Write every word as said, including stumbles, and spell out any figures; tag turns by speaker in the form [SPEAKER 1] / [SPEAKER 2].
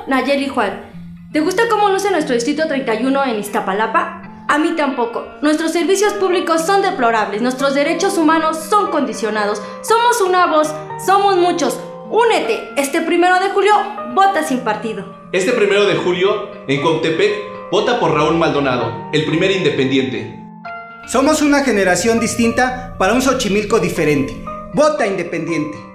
[SPEAKER 1] Nayeli Juan. ¿Te gusta cómo luce nuestro distrito treinta y uno en Iztapalapa? A mí tampoco. Nuestros servicios públicos son deplorables, nuestros derechos humanos son condicionados. Somos una voz, somos muchos. Únete, este primero de julio, vota sin partido.
[SPEAKER 2] Este primero de julio, en Cuautepec, vota por Raúl Maldonado, el primer independiente.
[SPEAKER 3] Somos una generación distinta para un Xochimilco diferente. Vota independiente.